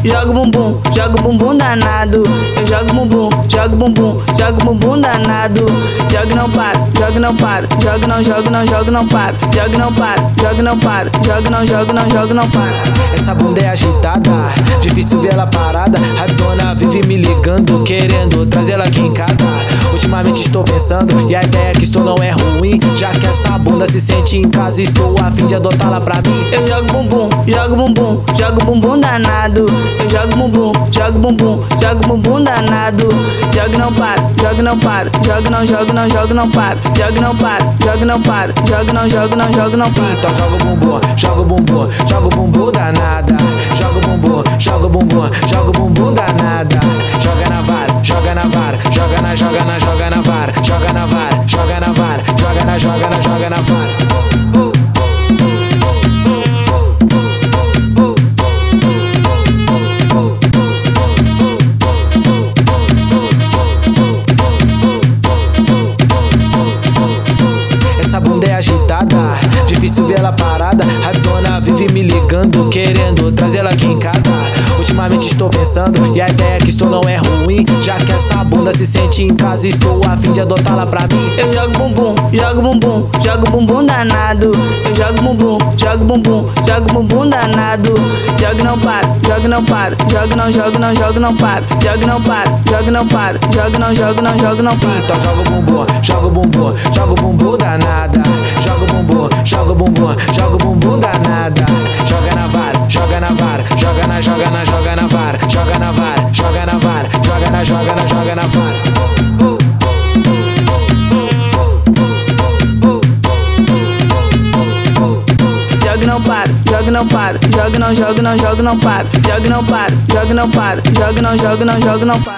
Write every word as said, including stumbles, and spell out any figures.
jogo bumbum, jogo bumbum danado. Eu jogo bumbum, jogo bumbum, jogo bumbum danado. Jogo não para, jogo não para, jogo não, jogo não, jogo não para, jogo não para, jogo não para, jogo não, jogo não, jogo não para. Essa bunda é agitada, difícil ver ela parada. A dona vive me ligando, querendo trazer ela aqui em casa. Ultimamente estou pensando, e a ideia que estou não é ruim, já que essa bunda se sente em casa, estou a fim de adotá-la pra mim. Eu jogo bumbum, jogo bumbum, jogo bumbum danado. Eu jogo bumbum, jogo bumbum, jogo bumbum danado. Jogo não para, jogo não para, jogo não, jogo não, jogo não para, jogo não para, jogo não para, jogo não, jogo não, jogo não para. Então joga o bumbum, joga o bumbum, joga o bumbum danada. Joga o bumbum, joga o bumbum, joga o bumbum danada. Joga na vara, joga na vara, joga na, joga na, joga na vara, joga na vara, joga na vara, joga na, joga na, joga na vara. Essa bunda é agitada, difícil ver ela parada. A dona vive me ligando, querendo trazer ela aqui em casa. Ultimamente estou pensando, e a ideia que estou não é ruim, já que essa bunda se sente em casa, estou a fim de adotá-la pra mim. Eu jogo bumbum, jogo bumbum, jogo bumbum danado. Eu jogo bumbum, jogo bumbum, jogo bumbum danado. Jogo não para, jogo não para, jogo não, jogo não, jogo não para, jogo não para, jogo não para, jogo não, jogo não, jogo não para. Então joga o bumbum, joga o bumbum, joga o bumbum danada. Joga o bumbum, joga o bumbum, joga o bumbum danada. Joga na vara, joga na vara, joga na, joga na, joga na vara, joga na vara, joga na vara, joga na, joga na, joga na vara. Jogo não para, jogo não para, jogo não, jogo não, jogo não para, jogo não para, jogo não para, jogo não, jogo não, jogo não para.